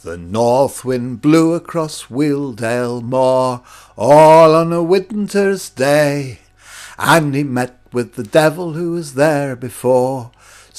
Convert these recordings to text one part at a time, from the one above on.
The north wind blew across Wheeldale Moor, all on a winter's day, and he met with the devil who was there before.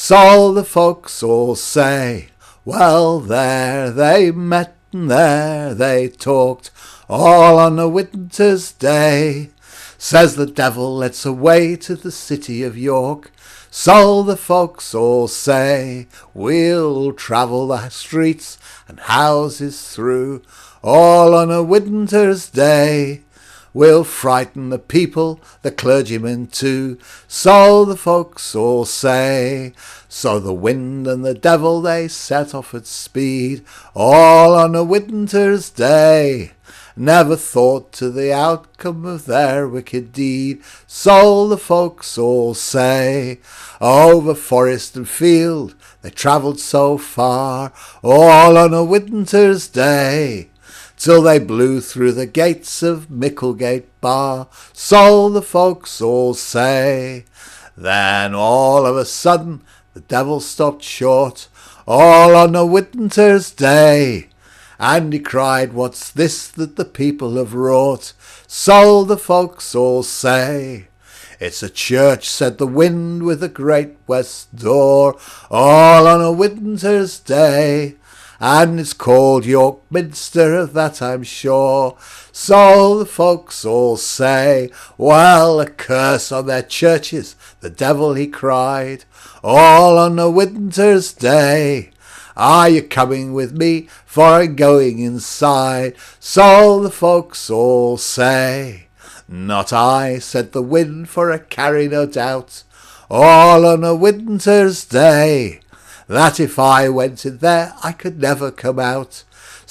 So the folks all say, well, there they met and there they talked, all on a winter's day. Says the devil, let's away to the city of York. So the folks all say, we'll travel the streets and houses through, all on a winter's day. We'll frighten the people, the clergymen too. So the folks all say. So the wind and the devil they set off at speed, all on a winter's day. Never thought to the outcome of their wicked deed. So the folks all say. Over forest and field they travelled so far, all on a winter's day, till they blew through the gates of Micklegate Bar. So the folks all say. Then all of a sudden the devil stopped short, all on a winter's day, and he cried, what's this that the people have wrought? So the folks all say. It's a church, said the wind, with a great west door, all on a winter's day, and it's called York Minster, of that I'm sure. So the folks all say. Well, a curse on their churches, the devil he cried, all on a winter's day. Are you coming with me, for I'm going inside? So the folks all say. Not I, said the wind, for I carry no doubt, all on a winter's day, that if I went in there I could never come out.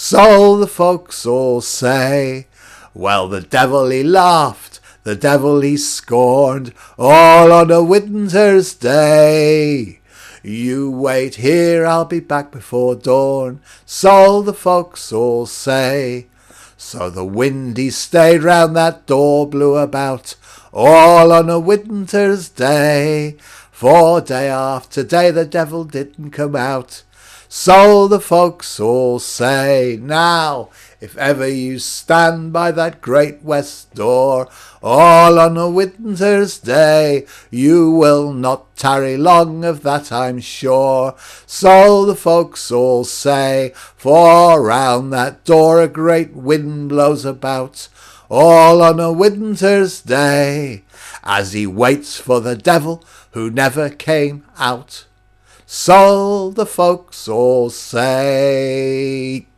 So the folks all say. Well, the devil he laughed, the devil he scorned, all on a winter's day. You wait here, I'll be back before dawn. So the folks all say. So the wind he stayed round that door blew about, all on a winter's day, for day after day the devil didn't come out. So the folks all say. Now, if ever you stand by that great west door, all on a winter's day, you will not tarry long, of that I'm sure. So the folks all say. For round that door a great wind blows about, all on a winter's day, as he waits for the devil who never came out. So the folks all say.